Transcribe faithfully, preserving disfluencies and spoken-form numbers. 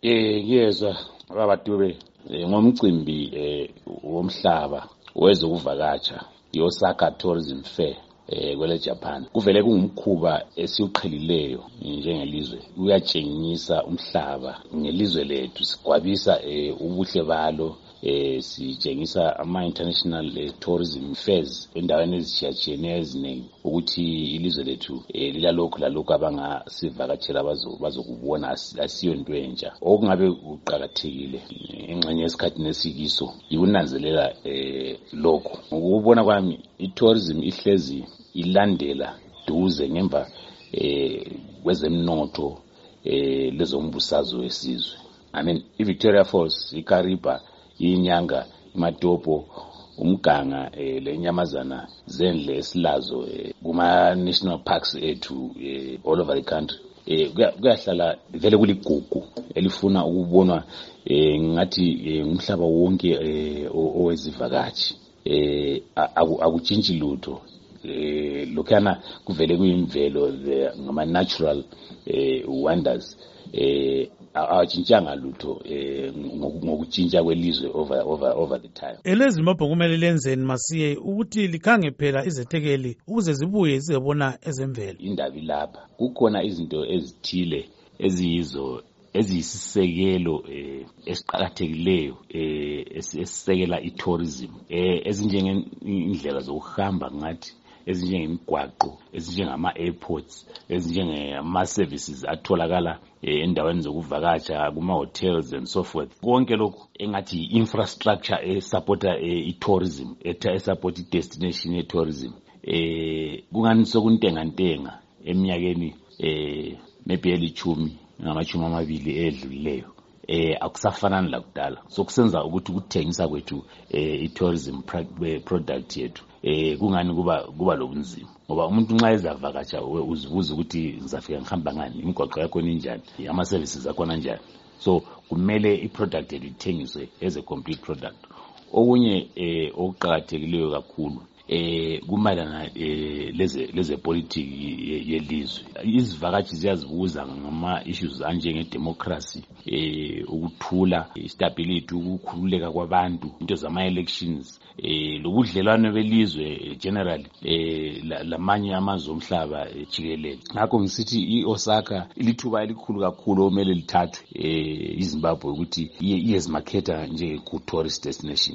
Eh ngiyezwa abaDube ngomcimbi eh womhlaba wezokuvakatsha iOsaka Tourism Fair eh kwele Japan. Kuvele kungumkhuba esiuqhelileyo njengelizwe. Uyatshengisa umhlaba ngelizwe lethu sigwabisa eh ubuhle balo eh sitshengisa ama international eh, tourism fairs endaweni ezitshiyatshiyeneyo eziningi ukuthi ilizwe lethu eh, lilalokho lalokho abangasivakatshela bazo bazokubona asiyo into entsha. Okungabe uqhakathekile engxenye yesikhathi nesikiso ikunanzelela eh lokho. Ngokubona kwami itourism ihlezi ilandela duze ngemva eh kwezemnotho eh lezombusazwe wesizwe. I mean iVictoria Falls, iKariba, inyanga, iMatopo, umganga eh lenyamazana zendle esilazo eh, kuma national parks ethu eh, all over the country. Eh kuyahlala vele kuligugu elifuna ukubonwa eh ngathi umhlaba wonke eh owezivakashi. Eh akutshintshi lutho. Eh lokhana kuvele kuyimvelo ngama natural eh wonders eh awatshintshanga lutho eh ngokutshintsha kwelizwe over over over the time. EleZimbabwe kumele lenzeni masiye ukuthi likhange phela izethekeli ukuze zibuye zizebona ezemvelo. Indaba lapha kukhona izinto ezithile eziyizo eziyisisekelo eh esiqhakathekileyo eh esisekela itourism eh ezinjengendlela zokuhamba ngathi ezinjengemigwaqo ezinjengama airports ezinjengama services atholakala endaweni zokuvakatsha kuma hotels and so forth. Konke lokho engathi infrastructure e supporta e tourism etha support destination e tourism eh kungani sokuntenga ntenga eminyakeni eh maybe elichumi ngamachumi amabili edlulileyo eh akusafanani lakudala. So kusenza ukuthi ukuthengisa kwethu eh itourism product yethu eh kungani kuba kuba lobunzima ngoba umuntu nxa ezavakatsha uzibuza ukuthi ngizafika ngihamba ngani, imigwaqo yakho ninjani, ama services akho kanjani. So kumele iproduct ethengiswe as a complete product. Okunye eh okuqhakathekileyo kakhulu eh kumayelana eh leze leze politics yelizwe. Izivakashi ziyazibuza ngama issues anjenge democracy, eh ukuthula, stability, ukukhululeka kwabantu, into zama elections, eh lobudlelwane belizwe generally eh lamanye amazwe omhlaba jikelele. Ngakho ngisithi iOsaka ilithuba elikhulu kakhulu omele lithathwe eh iZimbabwe ukuthi iyezimakhetha njenge good tourist destination.